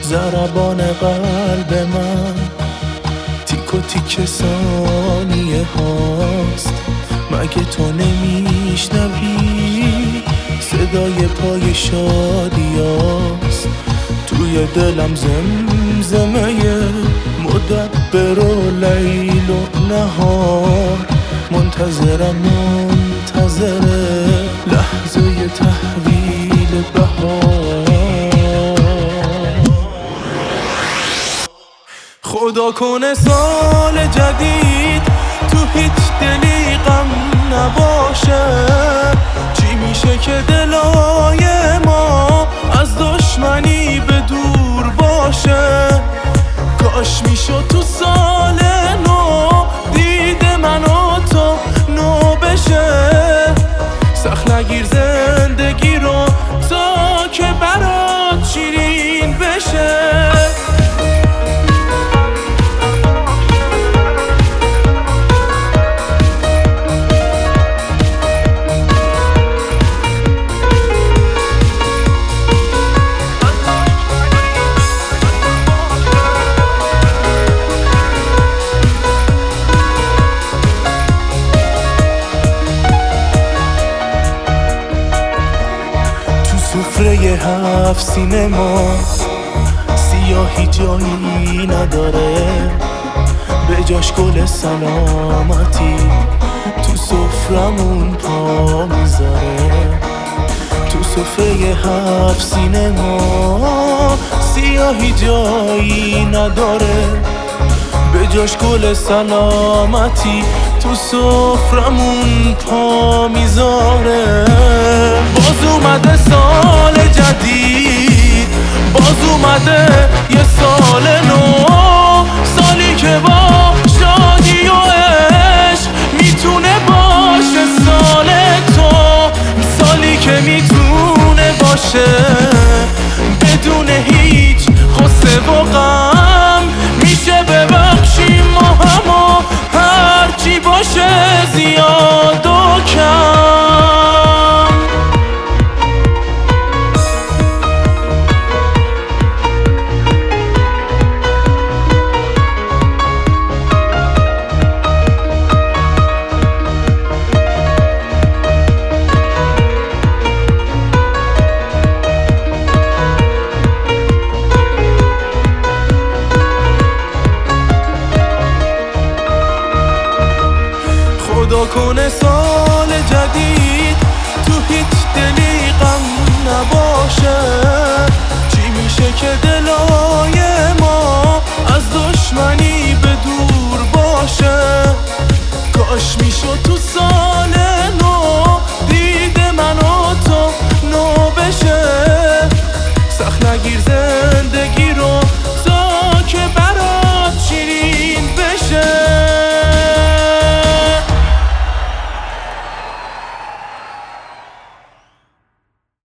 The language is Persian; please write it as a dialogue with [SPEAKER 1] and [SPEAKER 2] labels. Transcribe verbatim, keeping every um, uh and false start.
[SPEAKER 1] ضربان قلب من تیک و تیک ثانیه هاست. مگه تو نمیشنوی صدای پای شادیاست؟ توی دلم زمزمه مدبر و لیل و نهار، منتظرم منتظره لحظه تحویل بهار. خدا کنه سال جدید تو هیچ دلی غم نباشه. چی میشه که دلای ما از دشمنی به دور باشه؟ کاش میشد تو سال نو دید من و تو نو بشه. سخت نگیر زندگی رو تا که برات شیرین بشه. سفره هفت سینه ما سیاهی جایی نداره، به جاش گل سلامتی تو سفرمون پا میذاره. تو سفره هفت سینه ما سیاهی جایی نداره، به جاش گل سلامتی تو سفرمون پا میذاره. باز اومده سال جدید، باز اومده یه سال نو، سالی که با شادی و عشق میتونه باشه سال تو. سالی که میتونه باشه بدون هیچ غصه و غم، میشه ببخشیم ما همو هرچی باشه زیاد و کم. خدا کنه سال جدید تو هیچ دلی غم نباشه. چی میشه که دلای ما از دشمنی به دور باشه؟ کاش میشد تو